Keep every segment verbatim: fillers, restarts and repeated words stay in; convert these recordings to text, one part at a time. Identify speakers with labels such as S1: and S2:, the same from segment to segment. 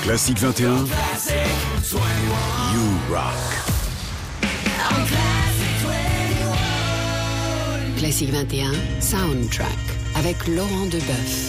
S1: Classique vingt et un, You Rock.
S2: Classique vingt et un, Soundtrack, avec Laurent Deboeuf.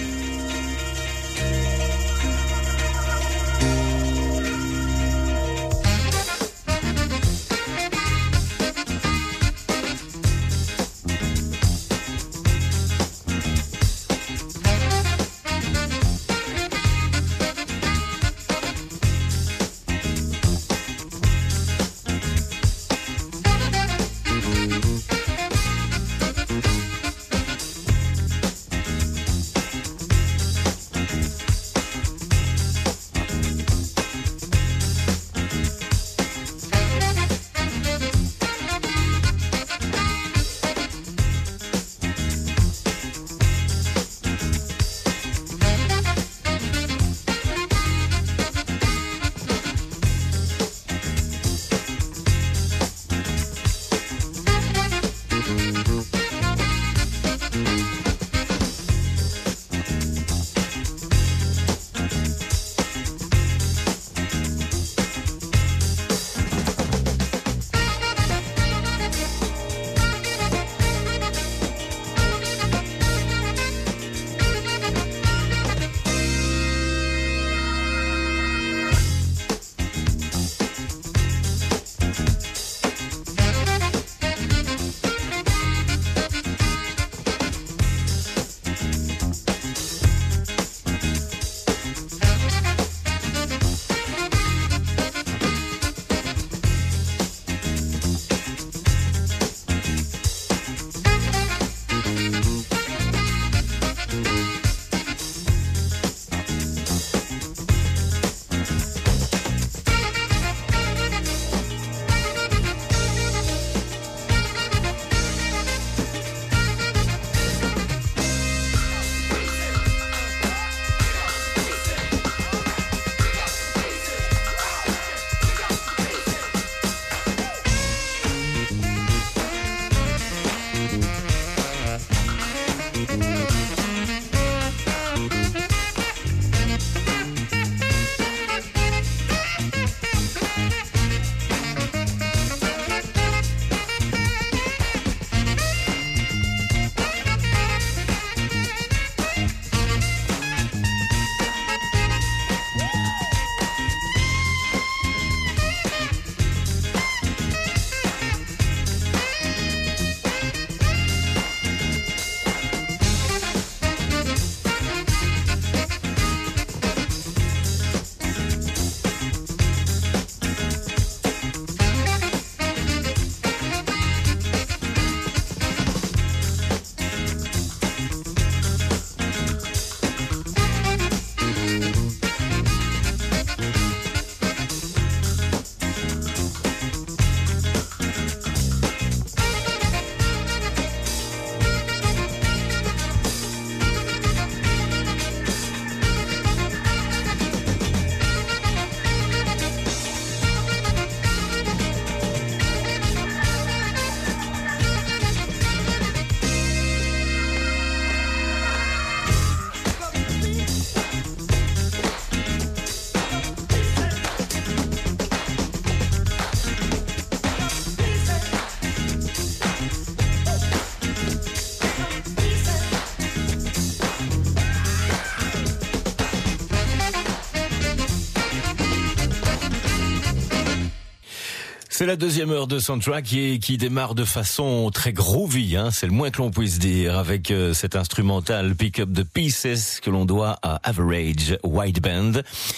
S3: C'est la deuxième heure de Soundtrack qui, qui démarre de façon très groovy, hein, c'est le moins que l'on puisse dire, avec euh, cet instrumental Pick Up the Pieces que l'on doit à Average White Band.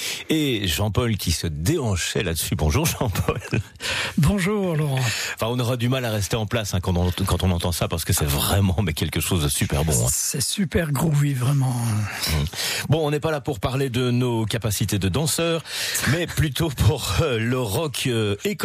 S3: Et Jean-Paul qui se déhanchait là-dessus. Bonjour Jean-Paul.
S4: Bonjour Laurent.
S3: Enfin, on aura du mal à rester en place hein, quand, on, quand on entend ça, parce que c'est vraiment mais quelque chose de super bon. Hein.
S4: C'est super groovy, vraiment.
S3: Mmh. Bon, on n'est pas là pour parler de nos capacités de danseurs, mais plutôt pour euh, le rock euh, écossais.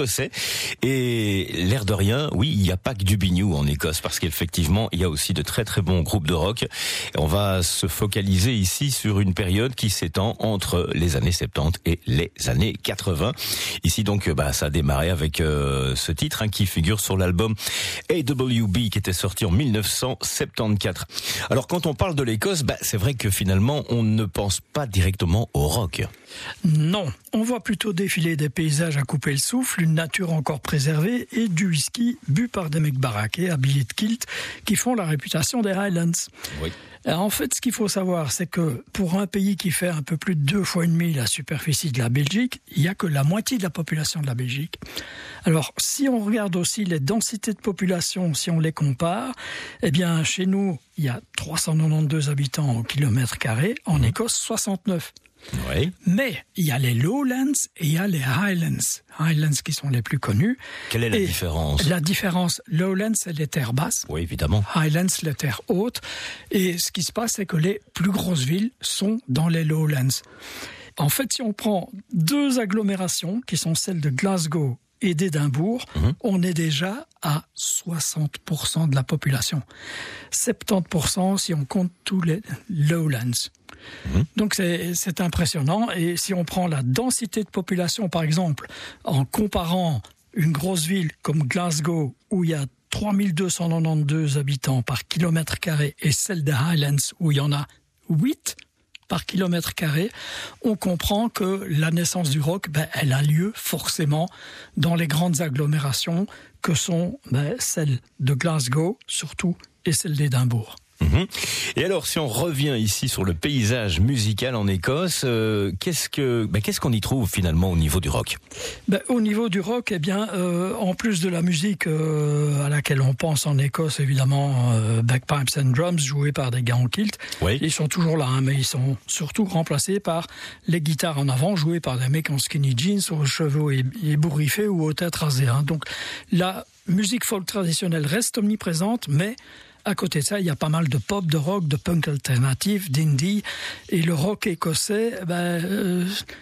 S3: Et l'air de rien, oui, il n'y a pas que du biniou en Écosse, parce qu'effectivement, il y a aussi de très très bons groupes de rock. Et on va se focaliser ici sur une période qui s'étend entre les années soixante-dix et les années quatre-vingts. Ici donc, bah, ça a démarré avec euh, ce titre hein, qui figure sur l'album A W B qui était sorti en mille neuf cent soixante-quatorze. Alors quand on parle de l'Écosse, bah, c'est vrai que finalement on ne pense pas directement au rock.
S4: Non, on voit plutôt défiler des paysages à couper le souffle, une nature encore préservée et du whisky bu par des mecs baraqués habillés de kilt qui font la réputation des Highlands.
S3: Oui.
S4: Alors, en fait, ce qu'il faut savoir, c'est que pour un pays qui fait un peu plus de deux fois et demi la superficie de la Belgique, il n'y a que la moitié de la population de la Belgique. Alors, si on regarde aussi les densités de population, si on les compare, eh bien, chez nous, il y a trois cent quatre-vingt-douze habitants au kilomètre carré, en Écosse, soixante-neuf.
S3: Oui.
S4: Mais il y a les Lowlands et il y a les Highlands. Highlands qui sont les plus connus.
S3: Quelle est la
S4: et
S3: différence?
S4: La différence, Lowlands, c'est les terres basses.
S3: Oui, évidemment.
S4: Highlands, les terres hautes. Et ce qui se passe, c'est que les plus grosses villes sont dans les Lowlands. En fait, si on prend deux agglomérations, qui sont celles de Glasgow et d'Édimbourg, mmh. on est déjà à soixante pour cent de la population. soixante-dix pour cent si on compte tous les Lowlands. Mmh. Donc c'est, c'est impressionnant. Et si on prend la densité de population, par exemple, en comparant une grosse ville comme Glasgow, où il y a trois mille deux cent quatre-vingt-douze habitants par kilomètre carré, et celle des Highlands, où il y en a huit par kilomètre carré, on comprend que la naissance du rock, ben, elle a lieu forcément dans les grandes agglomérations que sont ben, celles de Glasgow, surtout, et celles d'Édimbourg.
S3: Mmh. Et alors, si on revient ici sur le paysage musical en Écosse, euh, qu'est-ce que, ben, qu'est-ce qu'on y trouve finalement au niveau du rock?
S4: Ben, au niveau du rock, eh bien, euh, en plus de la musique euh, à laquelle on pense en Écosse, évidemment, euh, bagpipes and drums joués par des gars en kilt,
S3: oui.
S4: Ils sont toujours là, hein, mais ils sont surtout remplacés par les guitares en avant jouées par des mecs en skinny jeans aux cheveux ébouriffés ou aux têtes rasées. Hein. Donc, la musique folk traditionnelle reste omniprésente, mais à côté de ça, il y a pas mal de pop, de rock, de punk alternatif, d'indie. Et le rock écossais, ben, euh,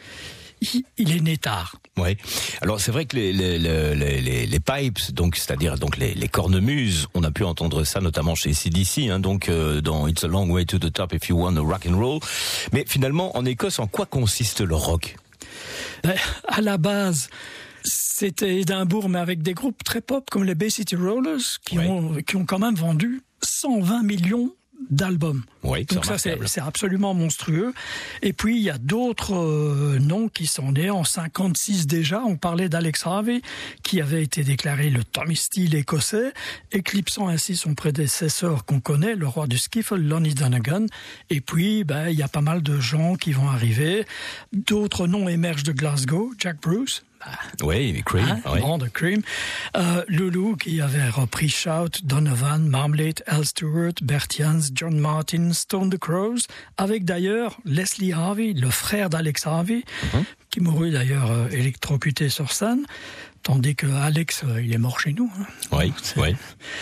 S4: il, il est né tard.
S3: Oui. Alors c'est vrai que les les les les, les pipes, donc c'est-à-dire donc les les cornemuses, on a pu entendre ça notamment chez A C D C, hein, donc euh, dans It's a Long Way to the Top if you want to rock and roll. Mais finalement, en Écosse, en quoi consiste le rock?
S4: Ben, à la base, c'était Édimbourg, mais avec des groupes très pop comme les Bay City Rollers, qui oui. ont qui ont quand même vendu cent vingt millions d'albums.
S3: Oui,
S4: donc ça c'est, c'est absolument monstrueux. Et puis il y a d'autres euh, noms qui sont nés en cinquante-six déjà. On parlait d'Alex Harvey qui avait été déclaré le Tommy Steele écossais, éclipsant ainsi son prédécesseur qu'on connaît, le roi du skiffle, Lonnie Donegan. Et puis ben il y a pas mal de gens qui vont arriver. D'autres noms émergent de Glasgow, Jack Bruce.
S3: Oui, Cream.
S4: Hein,
S3: oui.
S4: Bon, de Cream. Euh, Lulu, qui avait repris Shout, Donovan, Marmalade, Al Stewart, Bert Jans, John Martin, Stone the Crows, avec d'ailleurs Leslie Harvey, le frère d'Alex Harvey, mm-hmm. qui mourut d'ailleurs euh, électrocuté sur scène, tandis que Alex, euh, il est mort chez nous. Hein.
S3: Oui, oui.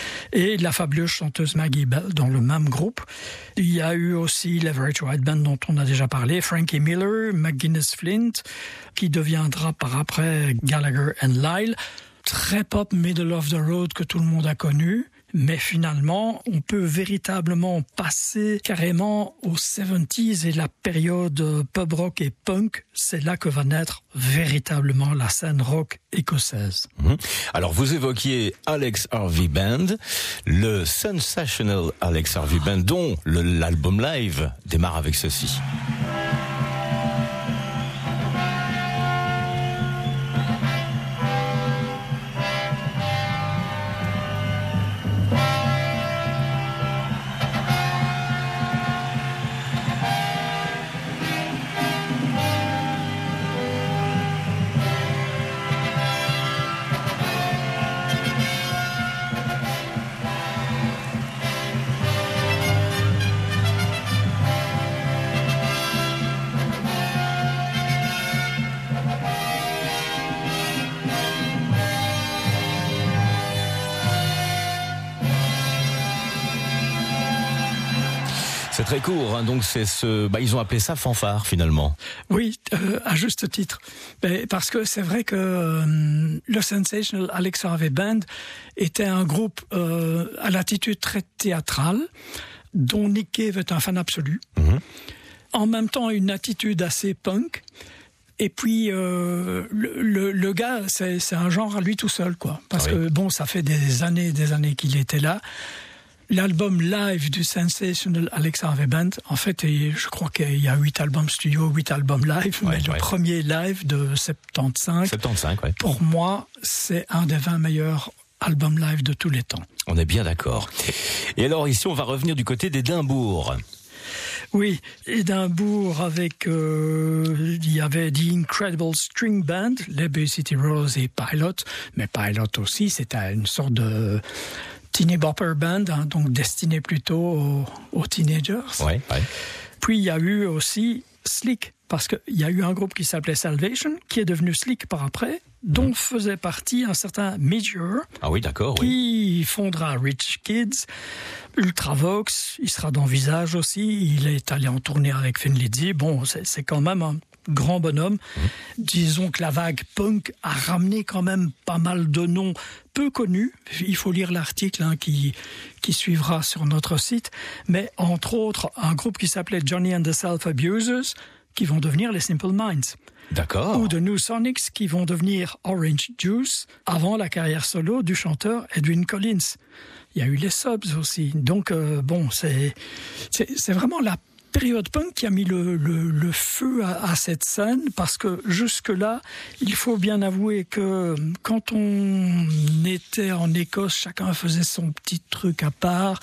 S4: Et la fabuleuse chanteuse Maggie Bell dans le même groupe. Il y a eu aussi l'Average White Band dont on a déjà parlé, Frankie Miller, McGuinness Flint, qui deviendra par après Gallagher and Lyle. Très pop middle of the road que tout le monde a connu. Mais finalement, on peut véritablement passer carrément aux soixante-dix et la période pub rock et punk, c'est là que va naître véritablement la scène rock écossaise.
S3: Mmh. Alors vous évoquiez Alex Harvey Band, le Sensational Alex Harvey Band, dont le, l'album live démarre avec ceci. C'est très court, hein, donc c'est ce, bah, ils ont appelé ça fanfare finalement.
S4: Oui, euh, à juste titre. Mais parce que c'est vrai que euh, le Sensational Alex Harvey Band était un groupe euh, à l'attitude très théâtrale, dont Nick Cave est un fan absolu. Mm-hmm. En même temps, une attitude assez punk. Et puis, euh, le, le, le gars, c'est, c'est un genre à lui tout seul, quoi. Parce oui. que, bon, ça fait des années et des années qu'il était là. L'album live du Sensational Alex Harvey Band, en fait, je crois qu'il y a huit albums studio, huit albums live, ouais, mais ouais. le premier live de soixante-quinze,
S3: soixante-quinze ouais.
S4: pour moi, c'est un des vingt meilleurs albums live de tous les temps.
S3: On est bien d'accord. Et alors, ici, on va revenir du côté d'Édimbourg.
S4: Oui, Édimbourg avec, euh, il y avait The Incredible String Band, les Bay City Rollers et Pilot, mais Pilot aussi, c'était une sorte de teeny bopper band, hein, donc destiné plutôt aux, aux teenagers.
S3: Ouais, ouais.
S4: Puis il y a eu aussi Slick, parce qu'il y a eu un groupe qui s'appelait Salvation, qui est devenu Slick par après, dont mmh. faisait partie un certain Meteor,
S3: ah oui, d'accord,
S4: qui
S3: oui.
S4: fondera Rich Kids, Ultravox, il sera dans Visage aussi, il est allé en tournée avec Thin Lizzy, bon, c'est, c'est quand même un grand bonhomme. Mmh. Disons que la vague punk a ramené quand même pas mal de noms peu connus. Il faut lire l'article hein, qui, qui suivra sur notre site. Mais entre autres, un groupe qui s'appelait Johnny and the Self-Abusers, qui vont devenir les Simple Minds.
S3: D'accord.
S4: Ou The New Sonics, qui vont devenir Orange Juice, avant la carrière solo du chanteur Edwyn Collins. Il y a eu les Subs aussi. Donc, euh, bon, c'est, c'est, c'est vraiment la période punk qui a mis le, le, le feu à, à cette scène, parce que jusque-là, il faut bien avouer que quand on était en Écosse, chacun faisait son petit truc à part,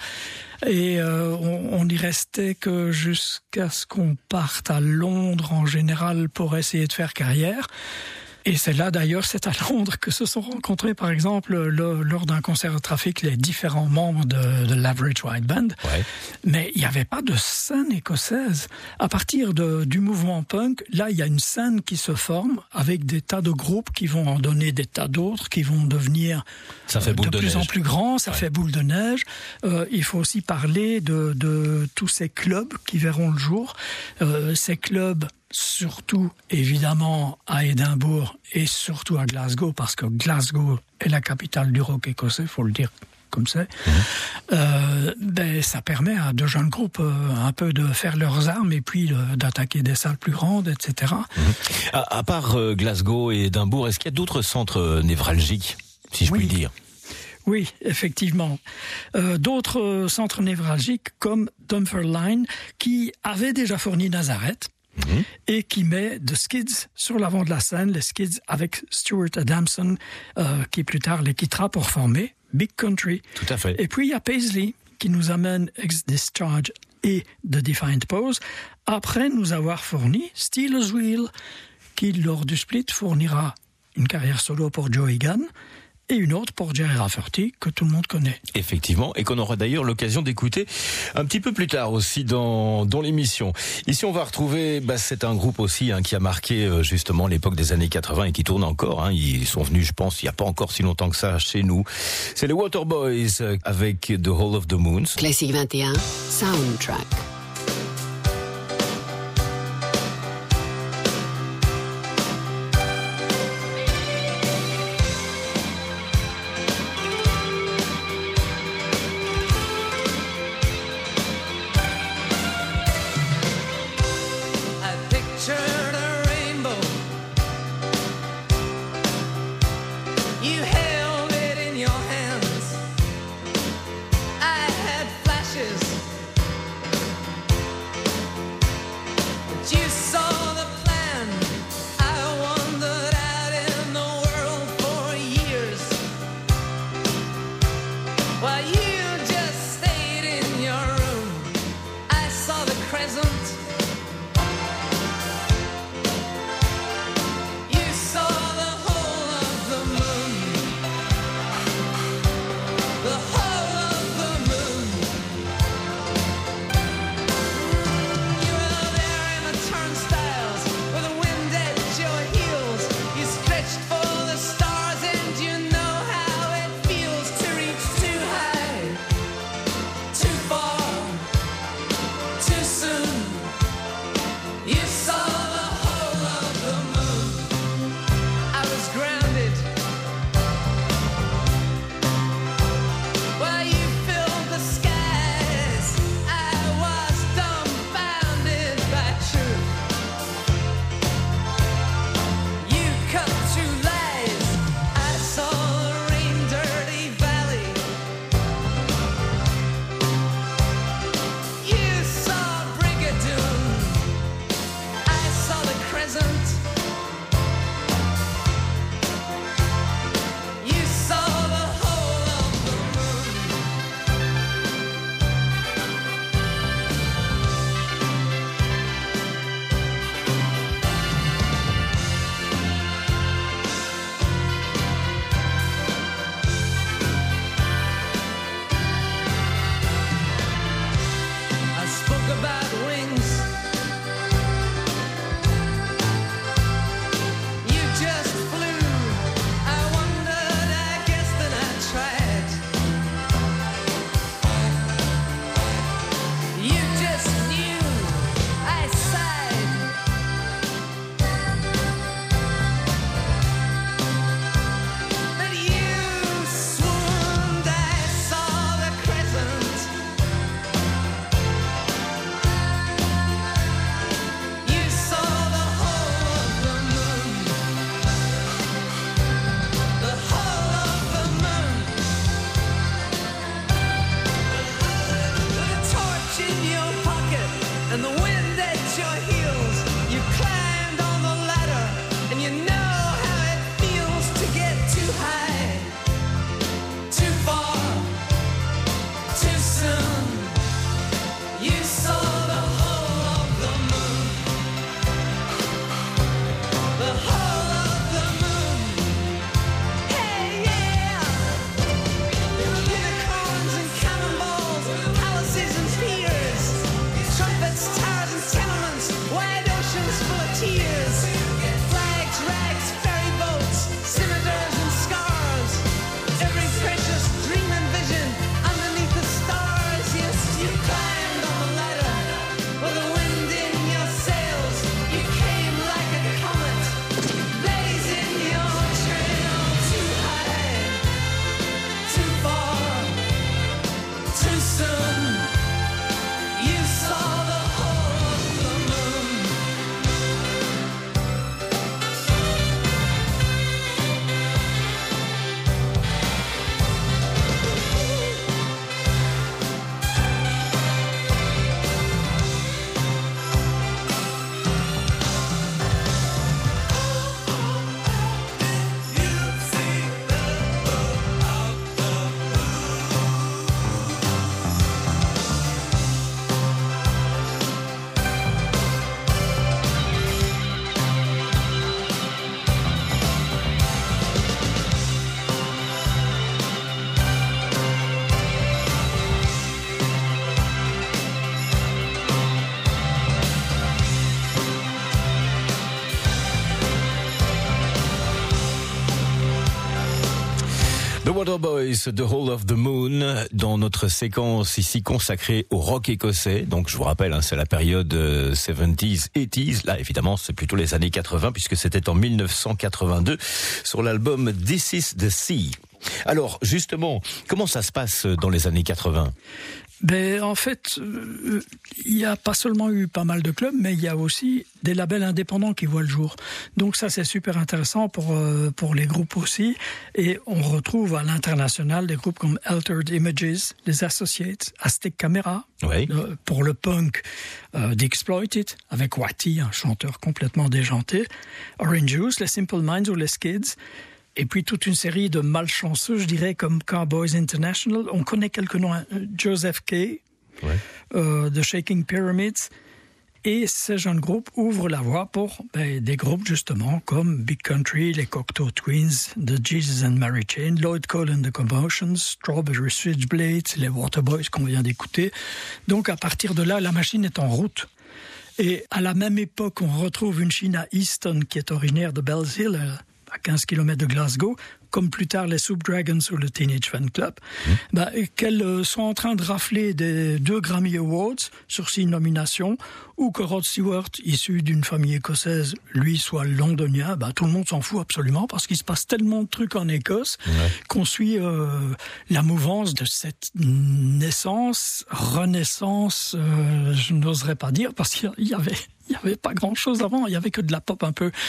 S4: et euh, on, on y restait que jusqu'à ce qu'on parte à Londres en général pour essayer de faire carrière. Et c'est là d'ailleurs, c'est à Londres que se sont rencontrés par exemple le, lors d'un concert de Trafic les différents membres de, de l'Average White Band.
S3: Ouais.
S4: Mais il n'y avait pas de scène écossaise. À partir de, du mouvement punk, là il y a une scène qui se forme avec des tas de groupes qui vont en donner des tas d'autres, qui vont devenir
S3: ça fait boule
S4: de,
S3: de
S4: plus
S3: neige.
S4: en plus grands, ça ouais. fait boule de neige. Euh, il faut aussi parler de, de tous ces clubs qui verront le jour. Euh, ces clubs surtout évidemment à Édimbourg et surtout à Glasgow, parce que Glasgow est la capitale du rock écossais, faut le dire comme c'est. Mmh. Euh, ben, ça permet à de jeunes groupes euh, un peu de faire leurs armes et puis euh, d'attaquer des salles plus grandes, et cetera.
S3: Mmh. À, à part euh, Glasgow et Édimbourg, est-ce qu'il y a d'autres centres euh, névralgiques, si je
S4: oui.
S3: puis dire?
S4: Oui, effectivement. Euh, d'autres euh, centres névralgiques comme Dunfermline, qui avait déjà fourni Nazareth, Mmh. et qui met The Skids sur l'avant de la scène, les Skids avec Stuart Adamson, euh, qui plus tard les quittera pour former Big Country.
S3: Tout à fait.
S4: Et puis il y a Paisley, qui nous amène Ex-Discharge et The Defiant Pose, après nous avoir fourni Steelers Wheel, qui lors du split fournira une carrière solo pour Joey Gunn, et une autre pour Jerry Rafferty, que tout le monde connaît.
S3: Effectivement, et qu'on aura d'ailleurs l'occasion d'écouter un petit peu plus tard aussi dans, dans l'émission. Ici, on va retrouver, bah, c'est un groupe aussi hein, qui a marqué euh, justement l'époque des années quatre-vingts et qui tourne encore. Hein. Ils sont venus, je pense, il n'y a pas encore si longtemps que ça chez nous. C'est les Waterboys euh, avec The Hall of the Moons.
S2: Classique vingt et un, Soundtrack.
S5: Flashes
S3: The Waterboys, The Hall of the Moon, dans notre séquence ici consacrée au rock écossais. Donc je vous rappelle, hein, c'est la période euh, soixante-dix, quatre-vingt-dix. Là évidemment c'est plutôt les années quatre-vingts puisque c'était en mille neuf cent quatre-vingt-deux sur l'album This Is the Sea. Alors justement, comment ça se passe dans les années quatre-vingts ?
S4: Ben, en fait, euh, il n'y a pas seulement eu pas mal de clubs, mais il y a aussi des labels indépendants qui voient le jour. Donc ça, c'est super intéressant pour euh, pour les groupes aussi. Et on retrouve à l'international des groupes comme Altered Images, les Associates, Aztec Camera,
S3: oui.
S4: euh, pour le punk, euh, The Exploited, avec Wattie, un chanteur complètement déjanté, Orange Juice, les Simple Minds ou les Skids. Et puis toute une série de malchanceux, je dirais, comme Cowboys International. On connaît quelques noms, hein. Joseph Kay, ouais. euh, The Shaking Pyramids. Et ces jeunes groupes ouvrent la voie pour ben, des groupes justement comme Big Country, les Cocteau Twins, The Jesus and Mary Chain, Lloyd Cole and the Commotions, Strawberry Switchblades, les Waterboys qu'on vient d'écouter. Donc à partir de là, la machine est en route. Et à la même époque, on retrouve une Sheena Easton qui est originaire de Bells Hill, à quinze kilomètres de Glasgow, comme plus tard les Soup Dragons ou le Teenage Fan Club, mmh. bah, qu'elles sont en train de rafler des deux Grammy Awards sur six nominations, ou que Rod Stewart, issu d'une famille écossaise, lui soit londonien, bah, tout le monde s'en fout absolument, parce qu'il se passe tellement de trucs en Écosse ouais. qu'on suit euh, la mouvance de cette naissance, renaissance, euh, je n'oserais pas dire, parce qu'il y avait, il y avait pas grand-chose avant, il y avait que de la pop un peu...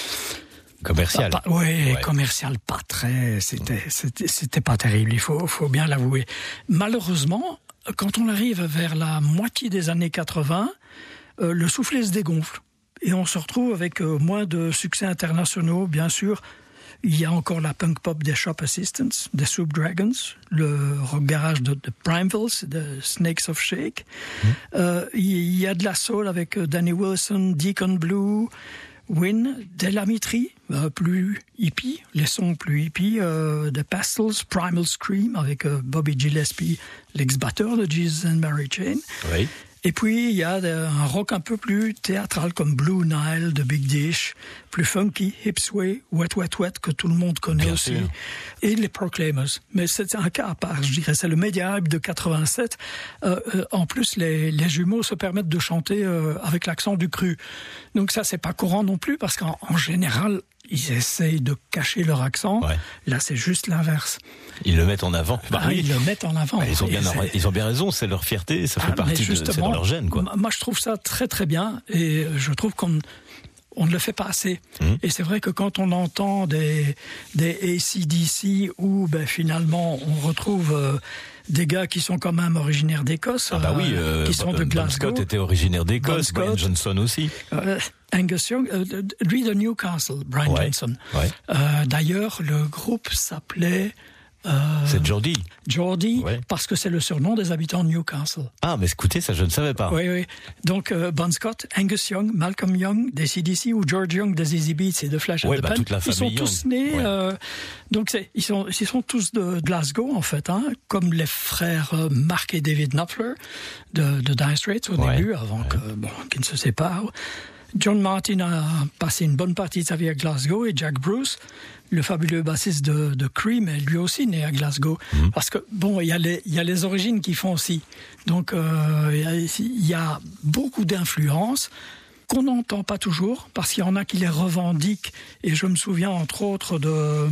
S3: Commercial.
S4: Ah, oui, ouais. commercial, pas très. C'était, c'était, c'était pas terrible. Il faut, faut bien l'avouer. Malheureusement, quand on arrive vers la moitié des années quatre-vingts, euh, le soufflet se dégonfle et on se retrouve avec euh, moins de succès internationaux. Bien sûr, il y a encore la punk pop des Shop Assistants, des Soup Dragons, le rock garage de, de Primevilles, de Snakes of Shake. Mmh. Euh, il y a de la soul avec Danny Wilson, Deacon Blue. Win, Delamitri, euh, plus hippie, les sons plus hippies, euh, The Pastels, Primal Scream avec euh, Bobby Gillespie, l'ex-batteur de Jesus and Mary Chain. Oui. Et puis il y a un rock un peu plus théâtral comme Blue Nile de Big Dish, plus funky, Hipsway, Wet Wet Wet que tout le monde connaît Bien aussi, sûr. Et les Proclaimers. Mais c'est un cas à part, je dirais, c'est le Media Hype de quatre-vingt-sept. Euh, euh, en plus, les, les jumeaux se permettent de chanter euh, avec l'accent du cru. Donc ça, c'est pas courant non plus parce qu'en en général, ils essayent de cacher leur accent. Ouais. Là, c'est juste l'inverse.
S3: Ils le mettent en avant.
S4: Bah, ah, oui. Ils le mettent en avant.
S3: Bah, ils, ont bien, ils ont bien raison, c'est leur fierté, ça fait ah, partie de c'est dans leur gène, quoi.
S4: Moi, je trouve ça très très bien et je trouve qu'on on ne le fait pas assez. Mmh. Et c'est vrai que quand on entend des, des A C D C où ben, finalement on retrouve euh, des gars qui sont quand même originaires d'Écosse,
S3: ah bah oui, euh,
S4: qui sont
S3: bon,
S4: de Glasgow.
S3: Bon Scott était originaire d'Écosse, Brian Johnson aussi.
S4: Euh, Angus Young, euh, lui de Newcastle, Brian ouais, Johnson. Ouais. Euh, d'ailleurs, le groupe s'appelait... Euh,
S3: c'est Geordie.
S4: Geordie, ouais. Parce que c'est le surnom des habitants de Newcastle.
S3: Ah, mais écoutez, ça je ne savais pas.
S4: Oui, oui. Donc, euh, Bon Scott, Angus Young, Malcolm Young des C D C ou George Young des Easy Beats et de Flash and
S3: ouais,
S4: the
S3: bah,
S4: Pan.
S3: toute la
S4: ils sont
S3: Young.
S4: tous nés.
S3: Ouais.
S4: Euh, donc, c'est, ils sont, ils sont tous de Glasgow en fait, hein, comme les frères euh, Mark et David Knopfler de, de Dire Straits au ouais. début, avant ouais. que, bon, qu'ils ne se séparent. John Martin a passé une bonne partie de sa vie à Glasgow et Jack Bruce, le fabuleux bassiste de, de Cream, est lui aussi né à Glasgow. Mmh. Parce que, bon, il y a les, il y a les origines qui font aussi. Donc, euh, il y a, il y a beaucoup d'influences qu'on n'entend pas toujours, parce qu'il y en a qui les revendiquent. Et je me souviens, entre autres, de,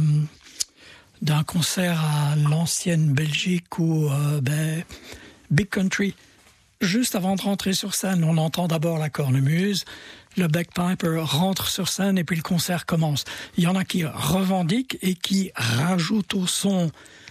S4: d'un concert à l'ancienne Belgique où, euh, ben, Big Country, juste avant de rentrer sur scène, on entend d'abord la cornemuse, le bagpiper rentre sur scène et puis le concert commence. Il y en a qui revendiquent et qui rajoutent au son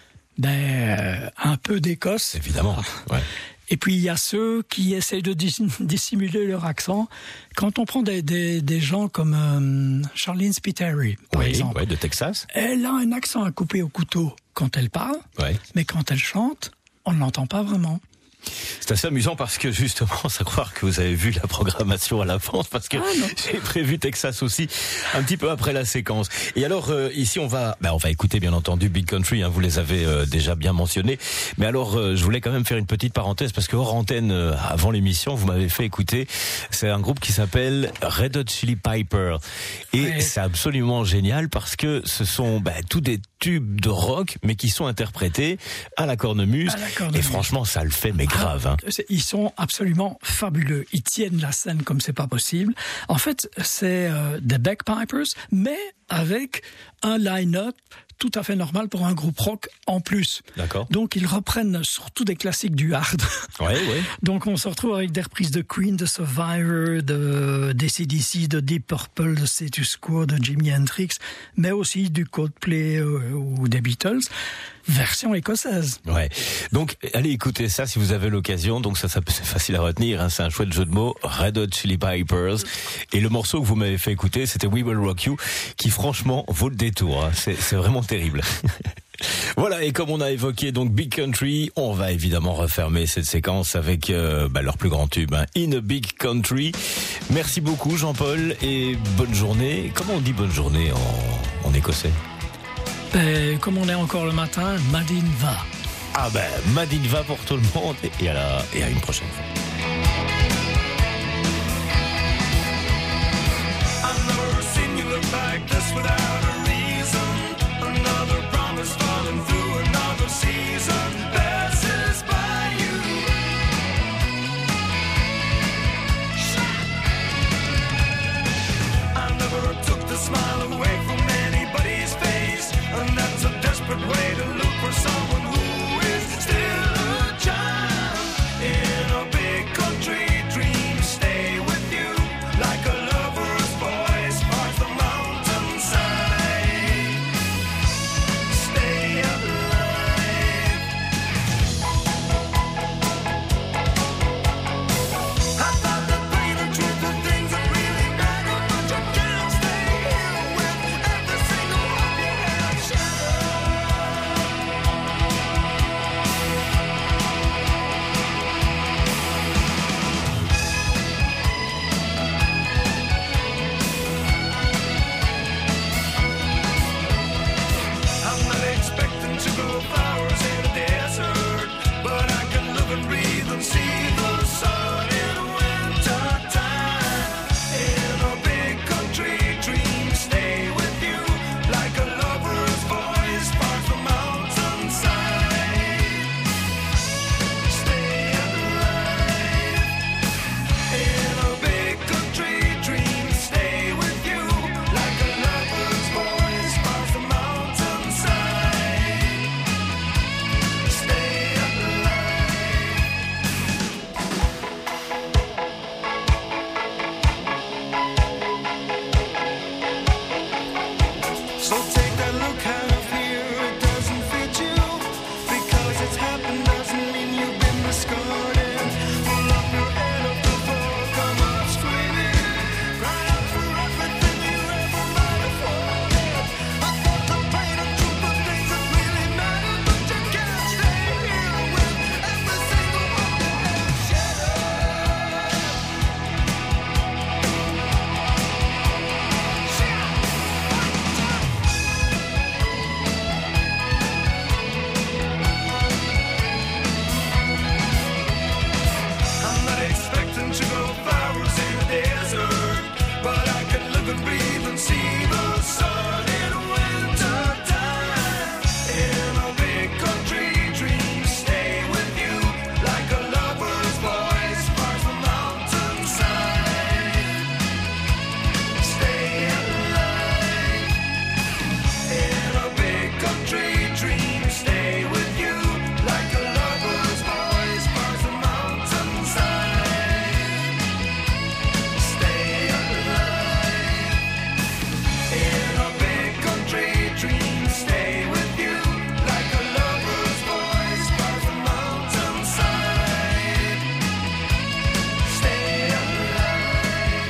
S4: ben, un peu d'Écosse.
S3: Évidemment, ouais.
S4: Et puis il y a ceux qui essayent de dissimuler leur accent. Quand on prend des, des, des gens comme euh, Charlene Spiteri, par
S3: oui,
S4: exemple,
S3: ouais, de Texas,
S4: elle a un accent à couper au couteau quand elle parle, ouais. mais quand elle chante, on ne l'entend pas vraiment.
S3: C'est assez amusant parce que justement, ça croire que vous avez vu la programmation à l'avance parce que ah j'ai prévu Texas aussi un petit peu après la séquence. Et alors euh, ici on va, ben, on va écouter bien entendu Big Country. Hein, vous les avez euh, déjà bien mentionnés. Mais alors euh, je voulais quand même faire une petite parenthèse parce que hors antenne, euh, avant l'émission, vous m'avez fait écouter. C'est un groupe qui s'appelle Red Hot Chili Piper et ouais. c'est absolument génial parce que ce sont ben, tous des tubes de rock, mais qui sont interprétés à la cornemuse. À la cornemuse. Et franchement, ça le fait, mais grave. Hein.
S4: Ils sont absolument fabuleux. Ils tiennent la scène comme c'est pas possible. En fait, c'est euh, des bagpipers, mais avec un line-up tout à fait normal pour un groupe rock en plus.
S3: D'accord.
S4: Donc ils reprennent surtout des classiques du hard.
S3: Ouais, ouais.
S4: Donc on se retrouve avec des reprises de Queen, de Survivor, de d'A C D C, de Deep Purple, de Status Quo, de Jimi Hendrix, mais aussi du Coldplay euh, ou des Beatles, version écossaise.
S3: Ouais. Donc allez écouter ça si vous avez l'occasion. Donc ça, ça c'est facile à retenir. Hein. C'est un chouette jeu de mots. Red Hot Chili Pipers. Et le morceau que vous m'avez fait écouter, c'était We Will Rock You, qui franchement vaut le détour. Hein. C'est, c'est vraiment terrible. Voilà, et comme on a évoqué donc Big Country, on va évidemment refermer cette séquence avec euh, bah, leur plus grand tube, hein, In a Big Country. Merci beaucoup Jean-Paul et bonne journée. Comment on dit bonne journée en, en écossais?
S4: Ben, comme on est encore le matin, Madin va.
S3: Ah ben, Madin va pour tout le monde et à, la, et à une prochaine fois.
S1: Way to look for someone who is still a child in a big country. Dreams stay with you like a lover's voice parts the mountainside. Stay alive. I thought that pain and truth are things that really matter, but you can't stay here with every single one you have shattered. So take that look out of here, it doesn't fit you. Because it's happened doesn't mean you've been discarded. Pull up your head up the floor, come up screaming. Cry out for everything you ever might have wanted. I thought the pain and truth of things that really matter, but you can't stay here with every single one you have shattered. I'm not expecting to grow flowers in a desert, but I can live and breathe and see the sun in winter time. In a big country, dreams stay with you like a lover's voice parts the mountainside. Stay alive. In a big country, dreams stay with you like a lover's voice parts the mountainside. Stay alive. In a big country, dreams stay with you like a lover's voice parts the mountainside. Stay alive.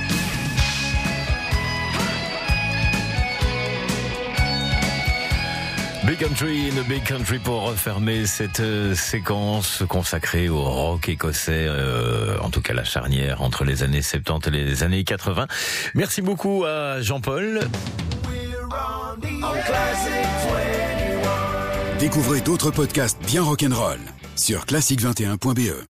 S3: Big Country in a Big Country pour refermer cette euh, séquence consacrée au rock écossais, euh, en tout cas la charnière entre les années soixante-dix et les années quatre-vingts. Merci beaucoup à Jean-Paul.
S5: Découvrez d'autres podcasts bien rock'n'roll sur classique vingt et un point b e.